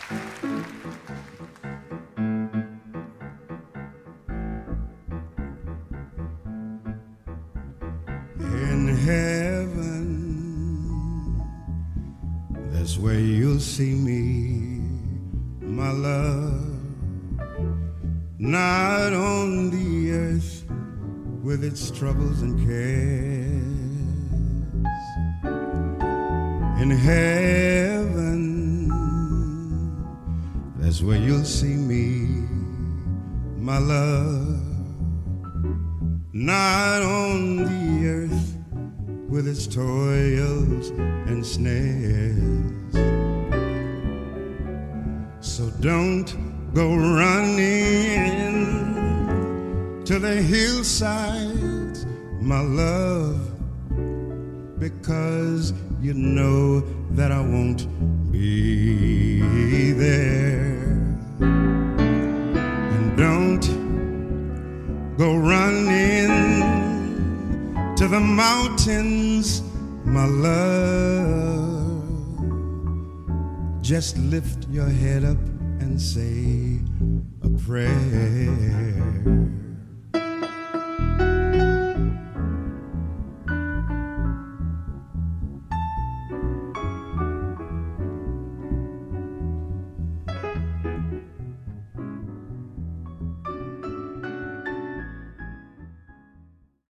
In heaven, that's where you'll see me, my love. Not on the earth with its troubles and cares. In heaven, that's where you'll see me, my love. Not on the earth with its toils and snares. So don't go running to the hillsides, my love, because you know that I won't be there. And don't go running to the mountains, my love. Just lift your head up and say a prayer.